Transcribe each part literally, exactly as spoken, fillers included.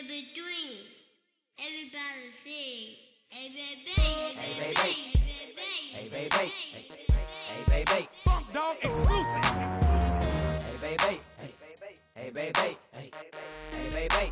baby doing? Everybody sing. Hey baby, hey baby, hey baby, hey baby, hey baby, Funk Dog exclusive. hey baby, hey baby, hey baby,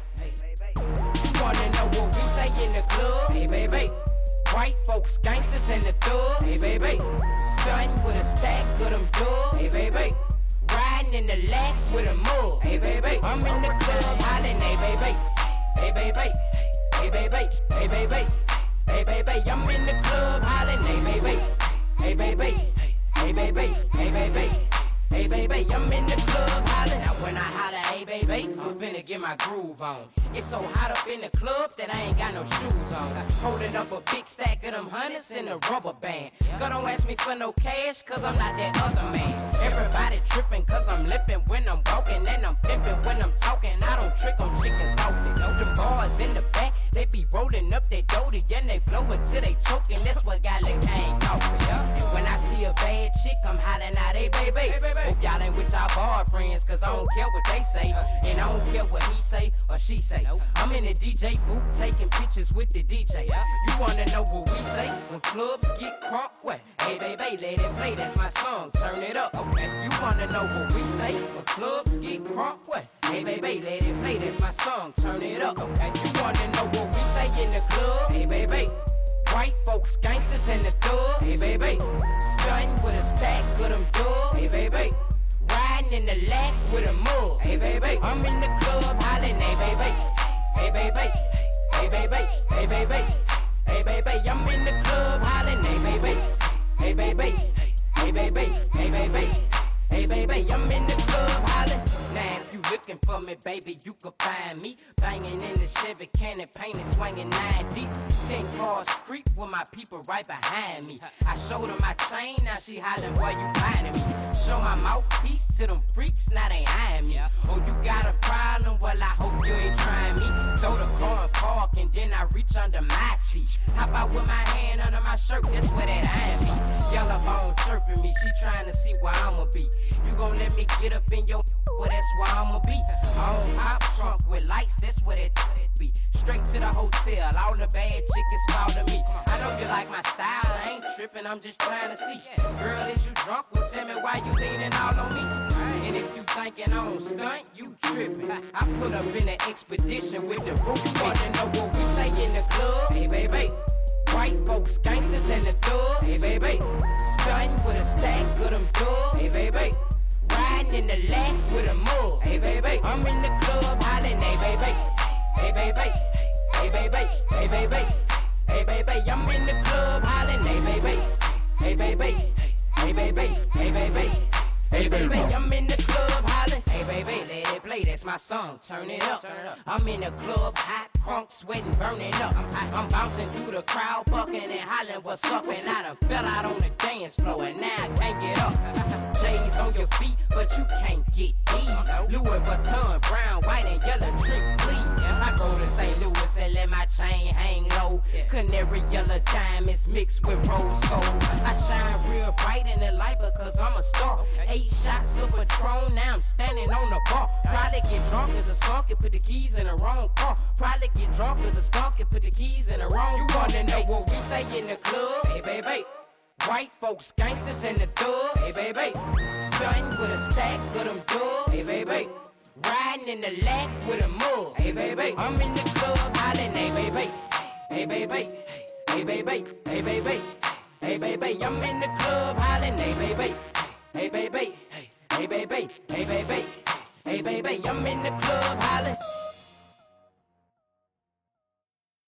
you wanna know what we say in the club? Hey baby, white folks, gangsters, and the thugs. Hey baby, stunting with a stack of them dubs. Hey baby, riding in the lack with a mug. Hey baby, I'm in the club hollering. Hey baby, hey baby, hey baby, hey baby, hey baby, I'm in the club hollering. Hey baby, hey baby, hey baby, hey baby, hey baby, I'm in the club hollering. Now when I holler, hey baby, I'm finna get my groove on. It's so hot up in the club that I ain't got no shoes on. Holding up a big stack of them hundreds in a rubber band. Girl, don't ask me for no cash, cause I'm not that other man. Everybody tripping cause I'm lippin' when I'm walking, and I'm pimpin' when I'm talking. I don't trick on chickens often. The bars in the back, they be rolling up their doty, and they blow until they choking. That's what got the cane coffee. And when I see a bad chick, I'm hollering out, hey baby. Hope y'all ain't with y'all boyfriends, cause I don't care what they say, and I don't care what he say or she say. I'm in the D J booth taking pictures with the D J. You wanna know what we say when clubs get crunk? What? Hey baby, let it play, that's my song, turn it up. Okay. You wanna know what we say when clubs get crunk? What? Hey baby, let it play, that's my song, turn it up. Okay. You wanna know what we say in the club? Hey baby, white folks, gangsters, and the thugs. Hey baby, stunting with a stack of them dubs. Hey baby, riding in the lack with a mug. Hey baby, I'm in the club hollering. Hey baby, hey baby, hey baby, hey baby, hey baby, I'm in the club hollering. Hey baby, hey baby, hey baby, hey baby, hey baby, I'm in the club hollering. Now if you looking for me, baby, you can find me banging in the Chevy Cannon, painted, swinging nine deep. Ten cars creep with my people right behind me. I showed her my chain, now she hollering, boy, you blinding me. Show my mouthpiece to them freaks, now they eyeing me. Oh, you got a problem? Well, I hope you ain't trying me. Throw the car and park, and then I reach under my seat. How about with my hand under my shirt? That's where that eyeing me. Yellow bone chirping me, she trying to see where I'ma be. You gon' let me get up in your, well, that's where I'ma be. On pop trunk with lights, that's what it be. Straight to the hotel, all the bad chickens follow me. I know you like my style, I ain't tripping, I'm just trying to see. Girl, is you drunk? Well, tell me why you leaning all on me. And if you thinking I don't stunt, you tripping. I put up in an expedition with the roof. You wanna know what we say in the club? Hey baby, white folks, gangsters, and the thugs. Hey baby, stunting with a stack of them dubs. Hey baby, riding in the lack with a mug. Hey baby, I'm in the club hollering. Hey baby, hey baby, hey baby, hey baby, hey baby, I'm in the club hollering. Hey baby, hey baby, hey baby, hey baby, hey baby, I'm in the club hollering. Hey baby, let it play, that's my song, turn it up. I'm in the club hot, crunk, sweating, burning up. I'm bouncing through the crowd, bucking and hollering, what's up? And I done fell out on the dance floor, and now I can't get up. J's on your feet, but you can't get these. Louis Vuitton, brown, white, and yellow trick, please. I go to Saint Louis and let my chain hang low. Canary yellow diamonds mixed with rose gold. I shine real bright in the light because I'm a star. Eight shots of Patron, now I'm standing on the bar. Probably get drunk as a skunk and put the keys in the wrong car. Probably get drunk as a skunk and put the keys in the wrong car. You wanna know what we say in the club? Hey baby, white folks, gangsters, and the thugs. Hey baby, stunting with a stack of them dubs. Hey baby, riding in the lack with a mug. Hey baby, I'm in the club hollering. Hey baby, hey baby, hey baby, hey baby, hey baby, I'm in the club hollering. Hey baby, hey baby, hey baby, hey baby, hey baby, I'm in the club hollering.